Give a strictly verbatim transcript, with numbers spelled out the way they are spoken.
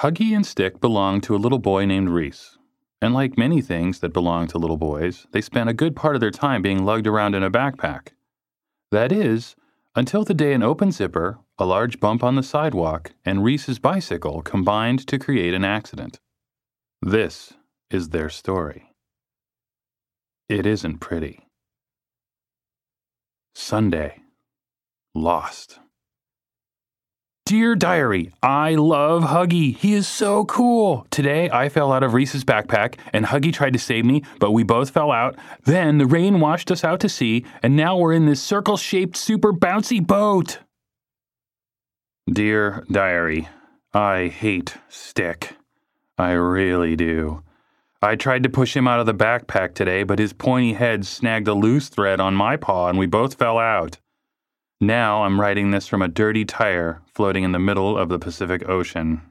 Huggy and Stick belonged to a little boy named Reese. And like many things that belong to little boys, they spent a good part of their time being lugged around in a backpack. That is, until the day an open zipper, a large bump on the sidewalk, and Reese's bicycle combined to create an accident. This is their story. It isn't pretty. Sunday. Lost. Dear Diary, I love Huggy. He is so cool. Today, I fell out of Reese's backpack, and Huggy tried to save me, but we both fell out. Then the rain washed us out to sea, and now we're in this circle-shaped, super bouncy boat. Dear Diary, I hate Stick. I really do. I tried to push him out of the backpack today, but his pointy head snagged a loose thread on my paw, and we both fell out. Now I'm writing this from a dirty tire floating in the middle of the Pacific Ocean.